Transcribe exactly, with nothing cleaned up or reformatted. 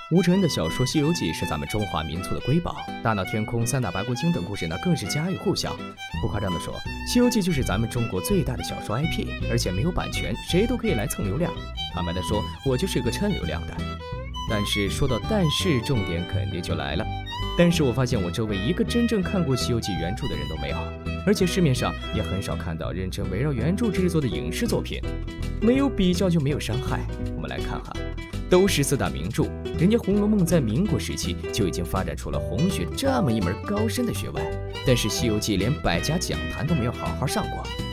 吴承恩的小说《西游记》是咱们中华民族的瑰宝，大闹天宫、三打白骨精等故事呢，更是家喻户晓。不夸张地说，《西游记》就是咱们中国最大的小说 I P， 而且没有版权，谁都可以来蹭流量。坦白地说，我就是个蹭流量的。但是说到但是，重点肯定就来了。但是我发现我周围一个真正看过《西游记》原著的人都没有，而且市面上也很少看到认真围绕原著制作的影视作品。没有比较就没有伤害。我们来看哈。都是四大名著，人家《红楼梦》在民国时期就已经发展出了红学这么一门高深的学问，但是《西游记》连百家讲坛都没有好好上过。